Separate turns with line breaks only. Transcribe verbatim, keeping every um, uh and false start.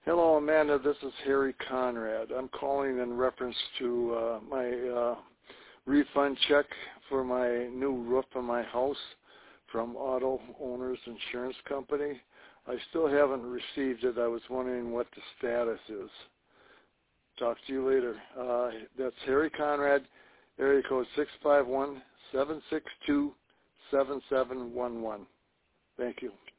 Hello, Amanda. This is Harry Conrad. I'm calling in reference to uh, my uh, refund check for my new roof on my house from Auto Owners Insurance Company. I still haven't received it. I was wondering what the status is. Talk to you later. Uh, that's Harry Conrad, area code six five one, seven six two, seven seven one one. Thank you.